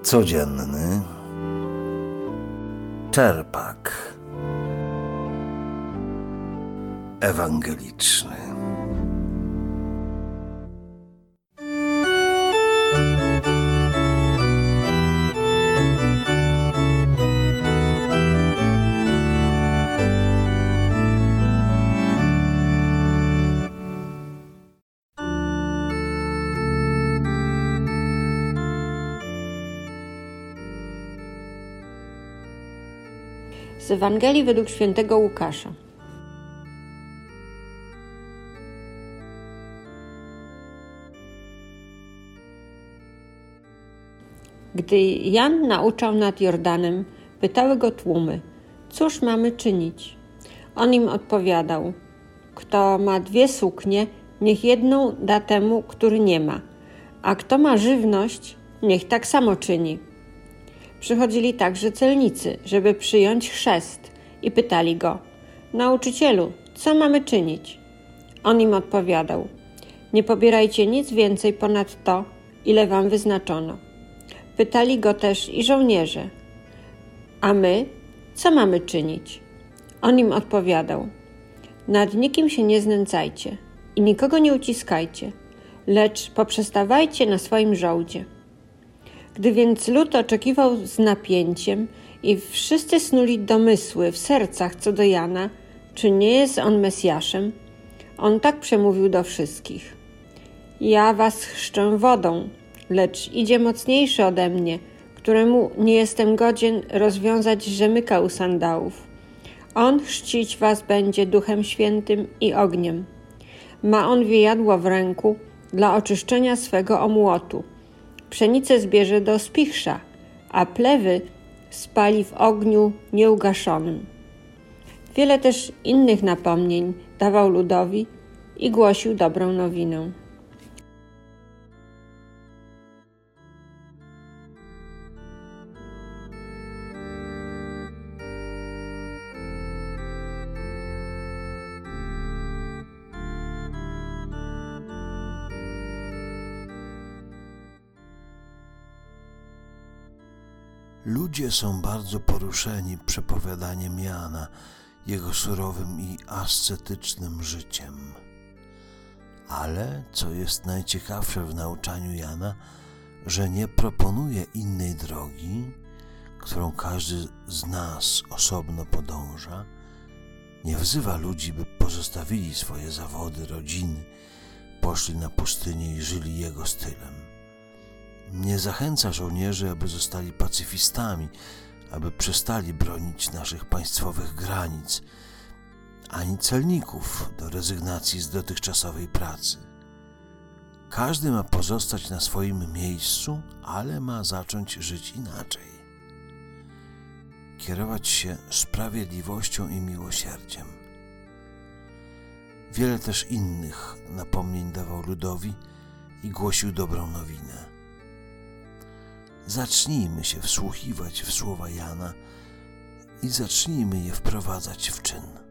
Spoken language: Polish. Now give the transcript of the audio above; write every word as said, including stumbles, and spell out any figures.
Codzienny czerpak ewangeliczny. Z Ewangelii według świętego Łukasza. Gdy Jan nauczał nad Jordanem, pytały go tłumy: cóż mamy czynić? On im odpowiadał: kto ma dwie suknie, niech jedną da temu, który nie ma, a kto ma żywność, niech tak samo czyni. Przychodzili także celnicy, żeby przyjąć chrzest, i pytali go: nauczycielu, co mamy czynić? On im odpowiadał: nie pobierajcie nic więcej ponad to, ile wam wyznaczono. Pytali go też i żołnierze: a my, co mamy czynić? On im odpowiadał: nad nikim się nie znęcajcie i nikogo nie uciskajcie, lecz poprzestawajcie na swoim żołdzie. Gdy więc lud oczekiwał z napięciem i wszyscy snuli domysły w sercach co do Jana, czy nie jest on Mesjaszem, on tak przemówił do wszystkich: ja was chrzczę wodą, lecz idzie mocniejszy ode mnie, któremu nie jestem godzien rozwiązać rzemyka u sandałów. On chrzcić was będzie Duchem Świętym i ogniem. Ma on wiejadło w ręku dla oczyszczenia swego omłotu. Pszenicę zbierze do spichrza, a plewy spali w ogniu nieugaszonym. Wiele też innych napomnień dawał ludowi i głosił dobrą nowinę. Ludzie są bardzo poruszeni przepowiadaniem Jana, jego surowym i ascetycznym życiem. Ale, co jest najciekawsze w nauczaniu Jana, że nie proponuje innej drogi, którą każdy z nas osobno podąża, nie wzywa ludzi, by pozostawili swoje zawody, rodziny, poszli na pustynię i żyli jego stylem. Nie zachęca żołnierzy, aby zostali pacyfistami, aby przestali bronić naszych państwowych granic, ani celników do rezygnacji z dotychczasowej pracy. Każdy ma pozostać na swoim miejscu, ale ma zacząć żyć inaczej. Kierować się sprawiedliwością i miłosierdziem. Wiele też innych napomnień dawał ludowi i głosił dobrą nowinę. Zacznijmy się wsłuchiwać w słowa Jana i zacznijmy je wprowadzać w czyn.